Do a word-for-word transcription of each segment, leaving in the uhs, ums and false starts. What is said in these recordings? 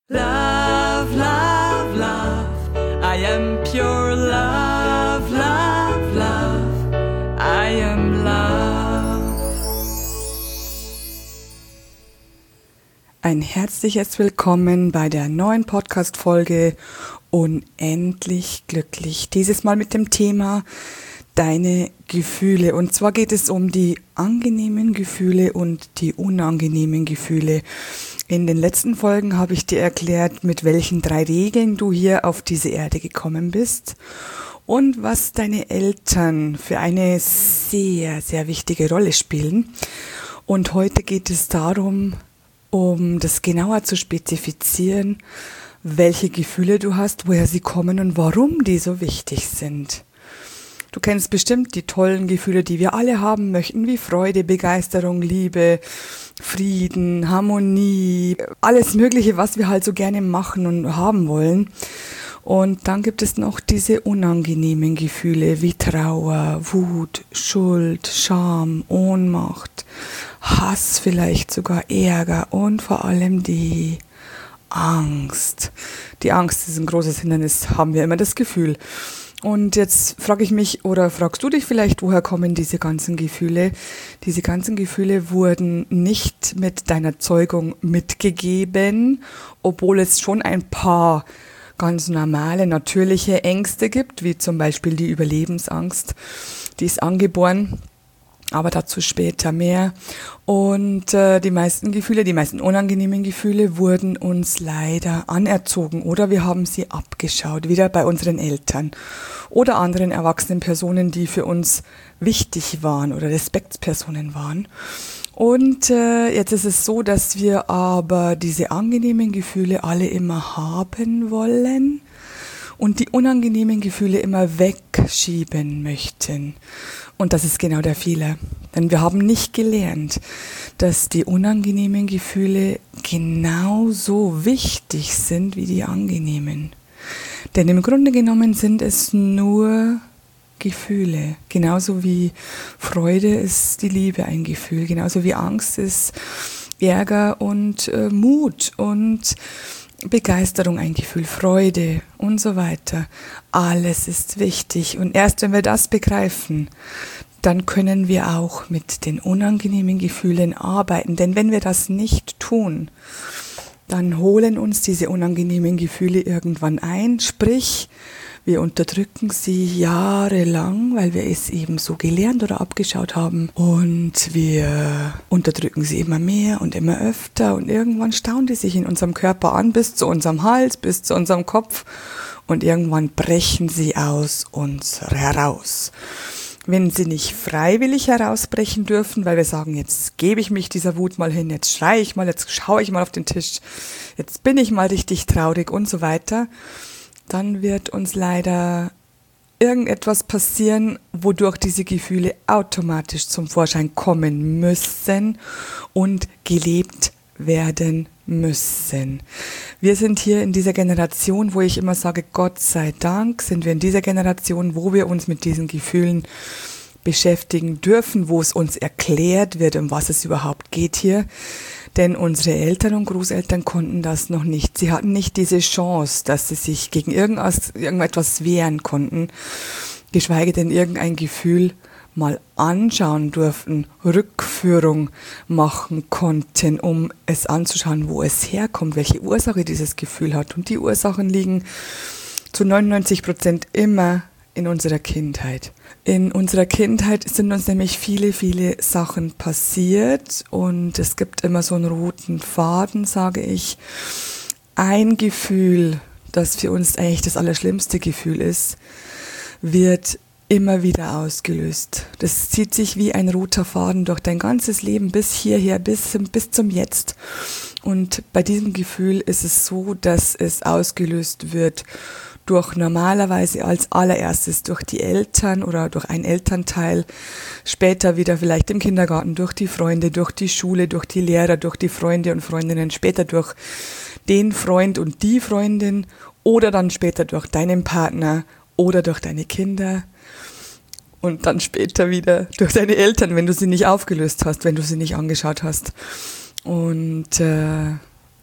Love, love, love, I am pure love, love, love, I am love. Ein herzliches Willkommen bei der neuen Podcast-Folge Unendlich glücklich. Dieses Mal mit dem Thema Deine Gefühle. Und zwar geht es um die angenehmen Gefühle und die unangenehmen Gefühle. In den letzten Folgen habe ich dir erklärt, mit welchen drei Regeln du hier auf diese Erde gekommen bist und was deine Eltern für eine sehr, sehr wichtige Rolle spielen. Und heute geht es darum, um das genauer zu spezifizieren, welche Gefühle du hast, woher sie kommen und warum die so wichtig sind. Du kennst bestimmt die tollen Gefühle, die wir alle haben möchten, wie Freude, Begeisterung, Liebe, Frieden, Harmonie, alles Mögliche, was wir halt so gerne machen und haben wollen. Und dann gibt es noch diese unangenehmen Gefühle wie Trauer, Wut, Schuld, Scham, Ohnmacht, Hass vielleicht sogar, Ärger und vor allem die Angst. Die Angst ist ein großes Hindernis, haben wir immer das Gefühl. Und jetzt frage ich mich, oder fragst du dich vielleicht, woher kommen diese ganzen Gefühle? Diese ganzen Gefühle wurden nicht mit deiner Zeugung mitgegeben, obwohl es schon ein paar ganz normale, natürliche Ängste gibt, wie zum Beispiel die Überlebensangst. Die ist angeboren, aber dazu später mehr. Und äh, die meisten Gefühle, die meisten unangenehmen Gefühle wurden uns leider anerzogen oder wir haben sie abgeschaut, wieder bei unseren Eltern oder anderen erwachsenen Personen, die für uns wichtig waren oder Respektspersonen waren. Und äh, jetzt ist es so, dass wir aber diese angenehmen Gefühle alle immer haben wollen und die unangenehmen Gefühle immer wegschieben möchten. Und das ist genau der Fehler. Denn wir haben nicht gelernt, dass die unangenehmen Gefühle genauso wichtig sind wie die angenehmen. Denn im Grunde genommen sind es nur Gefühle. Genauso wie Freude ist die Liebe ein Gefühl. Genauso wie Angst ist Ärger und äh, Mut und Begeisterung ein Gefühl, Freude und so weiter. Alles ist wichtig und erst wenn wir das begreifen, dann können wir auch mit den unangenehmen Gefühlen arbeiten. Denn wenn wir das nicht tun, dann holen uns diese unangenehmen Gefühle irgendwann ein, sprich, wir unterdrücken sie jahrelang, weil wir es eben so gelernt oder abgeschaut haben. Und wir unterdrücken sie immer mehr und immer öfter. Und irgendwann stauen die sich in unserem Körper an, bis zu unserem Hals, bis zu unserem Kopf. Und irgendwann brechen sie aus uns heraus. Wenn sie nicht freiwillig herausbrechen dürfen, weil wir sagen, jetzt gebe ich mich dieser Wut mal hin, jetzt schreie ich mal, jetzt schaue ich mal auf den Tisch, jetzt bin ich mal richtig traurig und so weiter, dann wird uns leider irgendetwas passieren, wodurch diese Gefühle automatisch zum Vorschein kommen müssen und gelebt werden müssen. Wir sind hier in dieser Generation, wo ich immer sage, Gott sei Dank sind wir in dieser Generation, wo wir uns mit diesen Gefühlen beschäftigen dürfen, wo es uns erklärt wird, um was es überhaupt geht hier. Denn unsere Eltern und Großeltern konnten das noch nicht. Sie hatten nicht diese Chance, dass sie sich gegen irgendwas, irgendetwas wehren konnten, geschweige denn irgendein Gefühl mal anschauen durften, Rückführung machen konnten, um es anzuschauen, wo es herkommt, welche Ursache dieses Gefühl hat. Und die Ursachen liegen zu neunundneunzig Prozent immer in unserer Kindheit. In unserer Kindheit sind uns nämlich viele, viele Sachen passiert und es gibt immer so einen roten Faden, sage ich. Ein Gefühl, das für uns eigentlich das allerschlimmste Gefühl ist, wird immer wieder ausgelöst. Das zieht sich wie ein roter Faden durch dein ganzes Leben bis hierher, bis, bis zum Jetzt. Und bei diesem Gefühl ist es so, dass es ausgelöst wird durch normalerweise als allererstes durch die Eltern oder durch ein Elternteil, später wieder vielleicht im Kindergarten, durch die Freunde, durch die Schule, durch die Lehrer, durch die Freunde und Freundinnen, später durch den Freund und die Freundin oder dann später durch deinen Partner oder durch deine Kinder und dann später wieder durch deine Eltern, wenn du sie nicht aufgelöst hast, wenn du sie nicht angeschaut hast. Und, äh,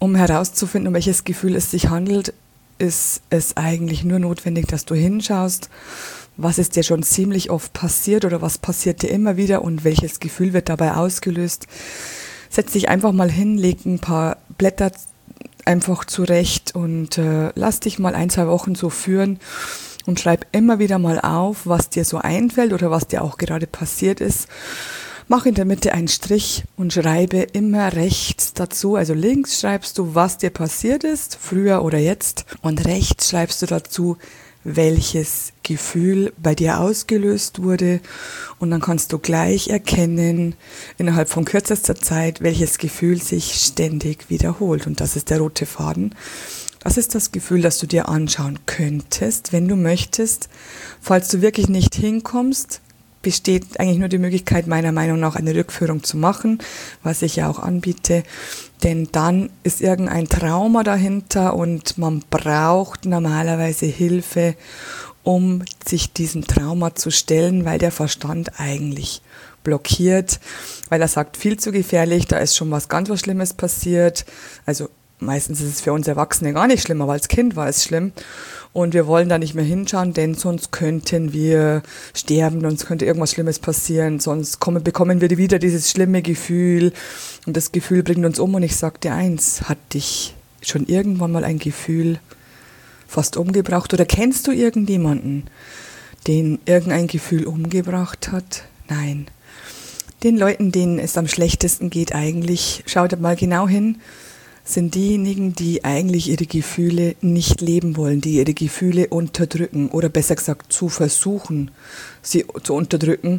Um herauszufinden, um welches Gefühl es sich handelt, ist es eigentlich nur notwendig, dass du hinschaust, was ist dir schon ziemlich oft passiert oder was passiert dir immer wieder und welches Gefühl wird dabei ausgelöst. Setz dich einfach mal hin, leg ein paar Blätter einfach zurecht und äh, lass dich mal ein, zwei Wochen so führen und schreib immer wieder mal auf, was dir so einfällt oder was dir auch gerade passiert ist. Mach in der Mitte einen Strich und schreibe immer rechts dazu. Also links schreibst du, was dir passiert ist, früher oder jetzt. Und rechts schreibst du dazu, welches Gefühl bei dir ausgelöst wurde. Und dann kannst du gleich erkennen, innerhalb von kürzester Zeit, welches Gefühl sich ständig wiederholt. Und das ist der rote Faden. Das ist das Gefühl, das du dir anschauen könntest, wenn du möchtest. Falls du wirklich nicht hinkommst, besteht eigentlich nur die Möglichkeit, meiner Meinung nach eine Rückführung zu machen, was ich ja auch anbiete. Denn dann ist irgendein Trauma dahinter und man braucht normalerweise Hilfe, um sich diesem Trauma zu stellen, weil der Verstand eigentlich blockiert, weil er sagt, viel zu gefährlich, da ist schon was ganz was Schlimmes passiert. Also meistens ist es für uns Erwachsene gar nicht schlimm, aber als Kind war es schlimm. Und wir wollen da nicht mehr hinschauen, denn sonst könnten wir sterben, sonst könnte irgendwas Schlimmes passieren, sonst kommen, bekommen wir wieder dieses schlimme Gefühl und das Gefühl bringt uns um. Und ich sag dir eins, hat dich schon irgendwann mal ein Gefühl fast umgebracht oder kennst du irgendjemanden, den irgendein Gefühl umgebracht hat? Nein. Den Leuten, denen es am schlechtesten geht eigentlich, schaut mal genau hin, sind diejenigen, die eigentlich ihre Gefühle nicht leben wollen, die ihre Gefühle unterdrücken oder besser gesagt zu versuchen, sie zu unterdrücken.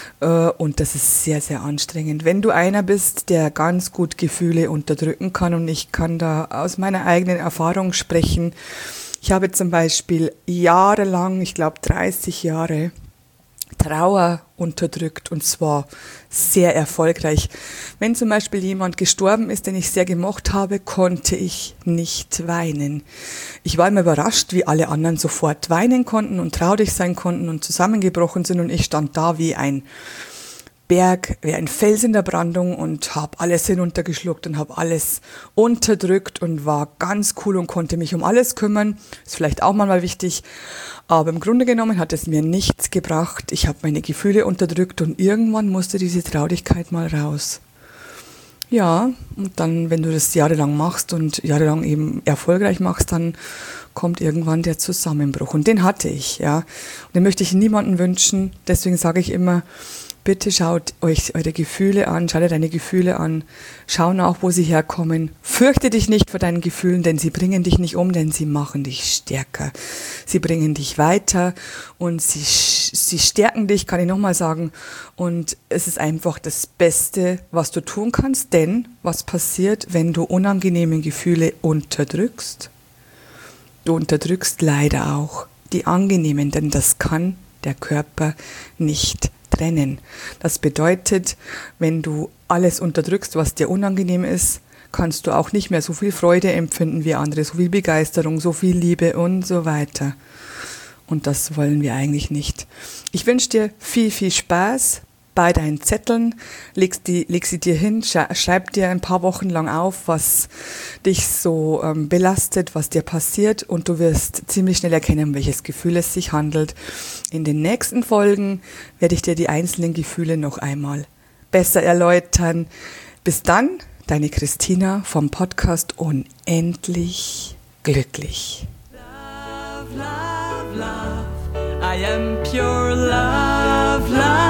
Und das ist sehr, sehr anstrengend. Wenn du einer bist, der ganz gut Gefühle unterdrücken kann, und ich kann da aus meiner eigenen Erfahrung sprechen, ich habe zum Beispiel jahrelang, ich glaube dreißig Jahre, Trauer unterdrückt und zwar sehr erfolgreich. Wenn zum Beispiel jemand gestorben ist, den ich sehr gemocht habe, konnte ich nicht weinen. Ich war immer überrascht, wie alle anderen sofort weinen konnten und traurig sein konnten und zusammengebrochen sind und ich stand da wie ein Berg, wie ein Fels in der Brandung und habe alles hinuntergeschluckt und habe alles unterdrückt und war ganz cool und konnte mich um alles kümmern. Ist vielleicht auch mal wichtig, aber im Grunde genommen hat es mir nichts gebracht. Ich habe meine Gefühle unterdrückt und irgendwann musste diese Traurigkeit mal raus. Ja, und dann, wenn du das jahrelang machst und jahrelang eben erfolgreich machst, dann kommt irgendwann der Zusammenbruch. Und den hatte ich, ja. Und den möchte ich niemandem wünschen. Deswegen sage ich immer, bitte schaut euch eure Gefühle an, schau dir deine Gefühle an, schau nach, wo sie herkommen. Fürchte dich nicht vor deinen Gefühlen, denn sie bringen dich nicht um, denn sie machen dich stärker. Sie bringen dich weiter und sie, sie stärken dich, kann ich nochmal sagen. Und es ist einfach das Beste, was du tun kannst, denn was passiert, wenn du unangenehme Gefühle unterdrückst? Du unterdrückst leider auch die angenehmen, denn das kann der Körper nicht trennen. Das bedeutet, wenn du alles unterdrückst, was dir unangenehm ist, kannst du auch nicht mehr so viel Freude empfinden wie andere, so viel Begeisterung, so viel Liebe und so weiter. Und das wollen wir eigentlich nicht. Ich wünsche dir viel, viel Spaß bei deinen Zetteln. Leg, die, leg sie dir hin, schreib dir ein paar Wochen lang auf, was dich so ähm, belastet, was dir passiert und du wirst ziemlich schnell erkennen, um welches Gefühl es sich handelt. In den nächsten Folgen werde ich dir die einzelnen Gefühle noch einmal besser erläutern. Bis dann, deine Christina vom Podcast Unendlich Glücklich. Love, love, love. I am pure love, love.